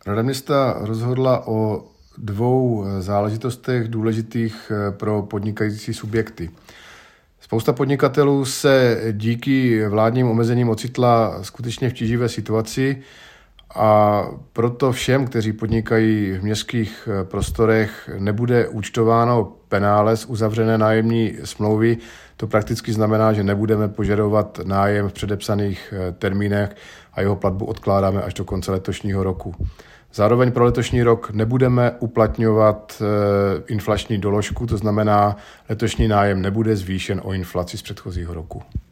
Rada města rozhodla o dvou záležitostech důležitých pro podnikající subjekty. Spousta podnikatelů se díky vládním omezením ocitla skutečně v tíživé situaci a proto všem, kteří podnikají v městských prostorech, nebude účtováno penále z uzavřené nájemní smlouvy. To prakticky znamená, že nebudeme požadovat nájem v předepsaných termínech a jeho platbu odkládáme až do konce letošního roku. Zároveň pro letošní rok nebudeme uplatňovat inflační doložku, to znamená, letošní nájem nebude zvýšen o inflaci z předchozího roku.